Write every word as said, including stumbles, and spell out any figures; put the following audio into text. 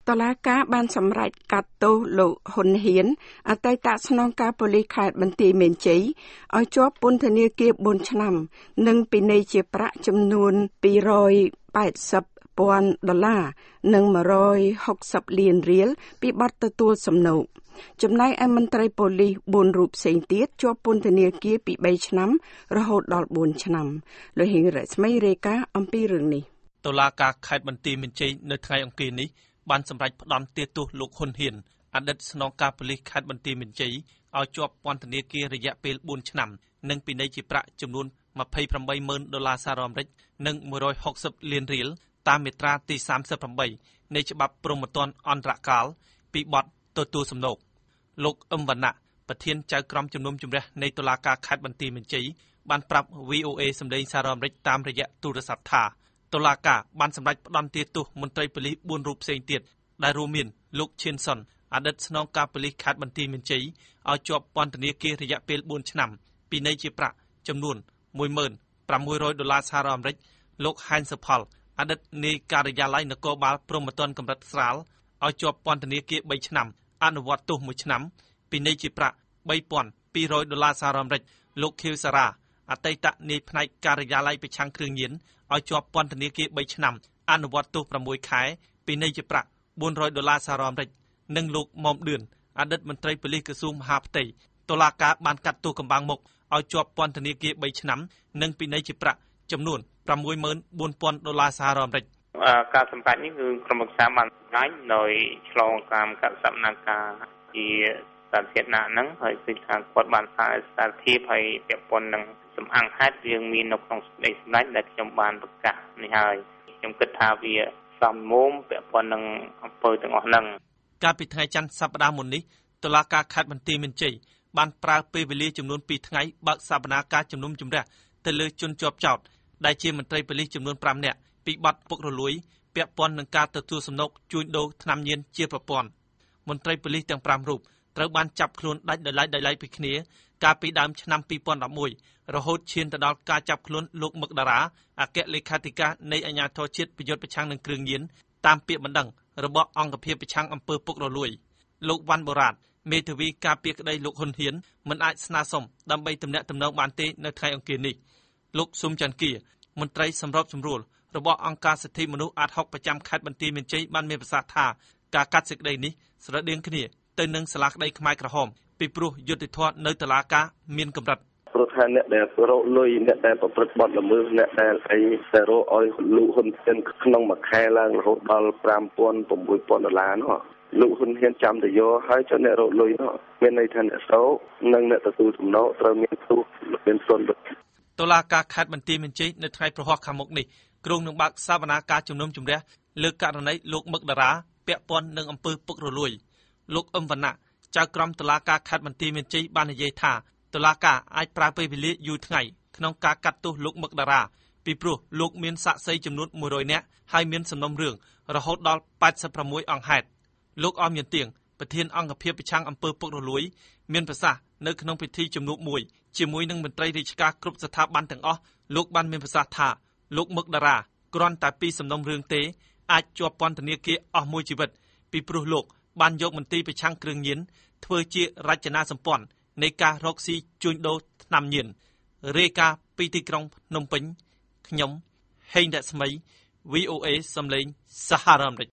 តឡាការបានសម្រេចកាត់ទោសលោកហ៊ុនហ៊ានអតីតស្នងការប៉ូលីសខេត្តបន្ទាយមានជ័យឲ្យជាប់ពន្ធនាគារបួនឆ្នាំនិងពិន័យជាប្រាក់ចំនួនពីររយប៉ែតសិបពាន់ដុល្លារនិងមួយរយហុកសិបលានរៀលពីបទទទួលសំណូកចំណែកឯមន្ត្រីប៉ូលីសបួនរូបផ្សេងទៀតជាប់ពន្ធនាគារពីបីឆ្នាំរហូតដល់បួនឆ្នាំលោកហេងរស្មីរាយការណ៍អំពីរឿងនេះតុលាការខេត្តបន្ទាយមានជ័យនៅថ្ងៃអង្គារនេះបានសម្រេចផ្តន្ទាទោសលោកហ៊ុនហ៊ានអតីតស្នងការប៉ូលីសខេត្តបន្ទាយមានជ័យឲ្យជាប់ពន្ធនាគាររយៈពេលបួនឆ្នាំនិងពិន័យជាប្រាក់ចំនួនម្ភៃប្រាំបីម៉ឺនដុល្លារសហរដ្ឋអាមេរិកនិងមួយរយហុកសិបលានរៀលតាមមាត្រាទីសាមសិបប្រាំបីនៃច្បាប់ព្រហ្មទណ្ឌអន្តរកាលពីបទទទួលសំណូកលោកអឹមវណ្ណៈប្រធានចៅក្រមជំនុំជម្រះនៃតុលាការខេត្តបន្ទាយមានជ័យបានប្រាប់ វី អូ អេ សម្លេងសហរដ្ឋអាមេរិកតាមរយៈទូរស័ព្ទថាតុលាការបានសម្រេចផ្តន្ទាទោសមន្ត្រីប៉ូលីសបួនរូបផ្សេងទៀតដែលរួមមានលោកឈៀនសុនអតីតស្នងការប៉ូលីសខេត្តបន្ទាយមានជ័យឲ្យជាប់ពន្ធនាគាររយៈពេលបួនឆ្នាំពិន័យជាប្រាក់ចំនួនមួយម៉ឺនប្រាំមួយរយដុល្លារសហរដ្ឋអាមេរិកលោកហែងសុផលអតីតនាយការិយាល័យនគរបាលព្រហ្មទណ្ឌកម្រិតស្រាលឲ្យជាប់ពន្ធនាគារបីឆ្នាំអនុវត្តទោសមួយឆ្នាំពិន័យជាប្រាក់បីពាន់ពីររយដុល្លារសហរដ្ឋអាមេរិកលោកខៀវសារ៉ាអតីតនាយផ្នែកការិយាល័យប្រឆាំងគ្រឿងញៀនឲ្យជាប់ពន្ធនាគារបីឆ្នាំអនុវត្តទោសប្រាំមួយខែពិន័យជាប្រាក់បួនរយដុល្លារសហរដ្ឋអាមេរិកនិងលោកមុំឌឿនអតីតមន្ត្រីប៉ូលីសក្រសួងមហាផ្ទៃតុលាការបានកាត់ទោសកំបាំងមុខឲ្យជាប់ពន្ធនាគារបីឆ្នាំនិងពិន័យជាប្រាក់ចំនួនប្រាំមួយម៉ឺនបួនពាន់ដុល្លារសហរដ្ឋអាមេរិកការសម្រេចនេះគឺក្រុមប្រឹក្សាបានសម្រេចដោយឆ្លងកាមកសកម្មការជាសាធារណៈហ្នឹងហើយគឺថាគាត់បានសារសារភាពហើយពាក់ព័ន្ធនឹងសំអាងហេតុរឿងមាននៅក្នុងសេចក្តីសម្រេចដែលខ្ញុំបានប្រកាសនេះហើយខ្ញុំគិតថាវាសមមុំពាក់ព័ន្ធនឹងអំពើទាំងអស់ហ្នឹងកាលពីថ្ងៃច័ន្ទសប្តាហ៍មុននេះតុលាការខេត្តបន្ទាយមានជ័យបានប្រើពេលវេលាចំនួនពីរថ្ងៃបើកសវនាការជំនុំជម្រះទៅលើជនជាប់ចោទដែលជាមន្ត្រីប៉ូលីសចំនួនប្រាំនាក់ពីបទពុករលួយពាក់ព័ន្ធនឹងការទទួលសំណូកជួញដូរថ្នាំញៀនជាប្រព័ន្ធមន្ត្រីប៉ូលីសទាំងប្រាំរូបត្រូវបានចាប់ខ្លួនដាច់ដោយឡែកដោយឡែកពីគ្នាកាលពីដើមឆ្នាំពីរពាន់ដប់មួយរហូតឈានទៅដល់ការចាប់ខ្លួនលោកមឹកតារាអគ្គលេខាធិការនៃអាជ្ញាធរជាតិប្រយុទ្ធប្រឆាំងនឹងគ្រឿងញៀនតាមពាក្យបណ្ដឹងរបស់អង្គភាពប្រឆាំងអំពើពុករលួយលោកវ៉ាន់បូរ៉ាតមេធាវីការពារក្តីលោកហ៊ុនហ៊ានមិនអាចស្នើសុំដើម្បីទំនាក់ទំនងបានទេនៅថ្ងៃអង្គារនេះលោកស៊ុំច័ន្ទគៀមន្ត្រីសម្របសម្រួលរបស់អង្គការសិទ្ធិមនុស្សអាតហុកប្រចាំខេត្តបន្ទាយមានជ័យបានមានប្រសាសន៍ថាការកាត់សេចក្តីនេះស្រដៀងគ្នាទៅនឹងសាលាក្តីខ្មែរក្រហមពីព្រោះយុត្តិធម៌នៅតុលាការមានកម្រិតព្រោះថាអ្នកដែលរកលុយអ្នកដែលប្រព្រឹត្តបទល្មើសអ្នកដែលអីតែរកឲ្យលោកហ៊ុនហ៊ានក្នុងមួយខែឡើងរហូតដល់ប្រាំពាន់ប្រាំមួយពាន់ដុល្លារនោះលោកហ៊ុនហ៊ានចាំទៅយកហើយចុះអ្នករកលុយនោះមានន័យថាអ្នកសោកនិងអ្នកទទួលសំណូកត្រូវមានទោសមានទណ្ឌតុលាការខេត្តបន្ទាយមានជ័យនៅថ្ងៃប្រហ័សខាងមុខនេះគ្រោងនឹងបើកសវនាការជំនុំជម្រះលើករណីលោកមឹកតារាពាក់ព័ន្ធនឹងអំពើពុករលួយលោកអឹមវណ្ណៈចៅក្រមតុលាការខេត្តបន្ទាយមានជ័យបាននិយាយថាតុលាការអាចប្រើពេលវេលាយូរថ្ងៃក្នុងការកាត់ទោសលោកមឹកតារាពីព្រោះលោកមានសាក្សីចំនួនមួយរយនាក់ហើយមានសំណុំរឿងរហូតដល់ប៉ែតសិបប្រាំមួយអង្គហេតុលោកអមមានទៀងប្រធានអង្គភិបប្រឆាំងអំពើពុករលួយមានប្រសាសន៍នៅក្នុងពិធីជំនួបមួយជាមួយនឹងមន្ត្រីរាជការគ្រប់ស្ថាប័នទាំងអស់លោកបានមានប្រសាសន៍ថាលោកមឹកតារាគ្រាន់តែពីសំណុំរឿងទេអាចជាប់ពន្ធនាគារអស់មួយជីវិតពីព្រោះលោកបានយកមន្ត្រីប្រឆាំងគ្រឿងញៀនធ្វើជារចនាសម្ព័ន្ធនៃការរកស៊ីជួញដូរថ្នាំញៀនរាយការណ៍ពីទីក្រុងភ្នំពេញខ្ញុំហេងរស្មី វី អូ អេ សំឡេងសហរដ្ឋអាមេរិក